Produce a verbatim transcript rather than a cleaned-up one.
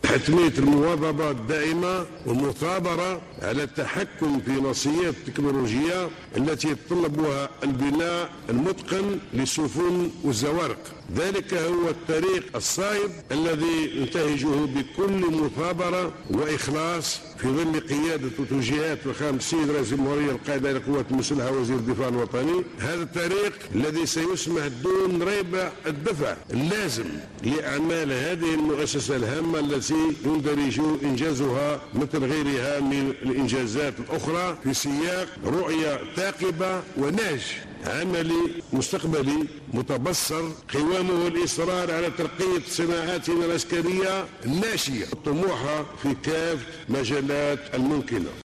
حتمية المواظبة الدائمة والمثابرة على التحكم في نصيات التكنولوجيا التي يتطلبها البناء المتقن للسفن والزوارق. ذلك هو الطريق الصائب الذي ننتهجه بكل مثابرة وإخلاص في ظل قيادة وتوجيهات فخامة السيد رئيس الجمهورية القائد على القوات المسلحة وزير الدفاع الوطني. هذا الطريق الذي سيسمح دون ريب الدفع اللازم لأعمال هذه المؤسسة الهامة التي يندرج إنجازها مثل غيرها من الإنجازات الأخرى في سياق رؤية ثاقبة ونهج عملي مستقبلي متبصر قوامه الإصرار على ترقية صناعاتنا العسكرية الناشئة الطموحة في كافة مجالات الممكنة.